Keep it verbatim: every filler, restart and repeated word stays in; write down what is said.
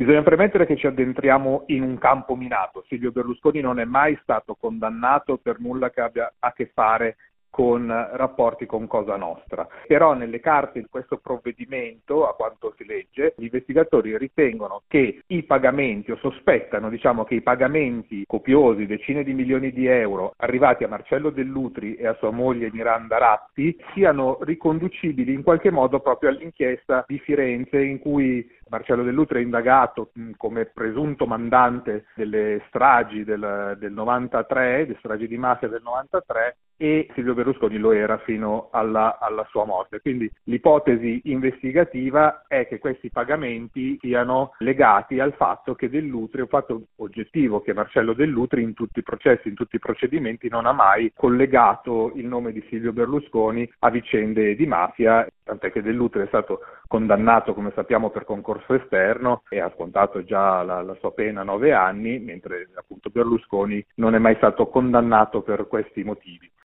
Bisogna premettere che ci addentriamo in un campo minato. Silvio Berlusconi non è mai stato condannato per nulla che abbia a che fare con rapporti con Cosa Nostra. Però nelle carte di questo provvedimento, a quanto si legge, gli investigatori ritengono che i pagamenti, o sospettano diciamo che i pagamenti copiosi, decine di milioni di euro, arrivati a Marcello Dell'Utri e a sua moglie Miranda Ratti, siano riconducibili in qualche modo proprio all'inchiesta di Firenze, in cui Marcello Dell'Utri è indagato mh, come presunto mandante delle stragi del, del novantatré, delle stragi di mafia del novantatré, e Silvio Berlusconi lo era fino alla, alla sua morte. Quindi l'ipotesi investigativa è che questi pagamenti siano legati al fatto che Dell'Utri, un fatto oggettivo, che Marcello Dell'Utri in tutti i processi, in tutti i procedimenti non ha mai collegato il nome di Silvio Berlusconi a vicende di mafia, tant'è che Dell'Utri è stato condannato, come sappiamo, per concorso esterno e ha scontato già la, la sua pena nove anni, mentre appunto Berlusconi non è mai stato condannato per questi motivi.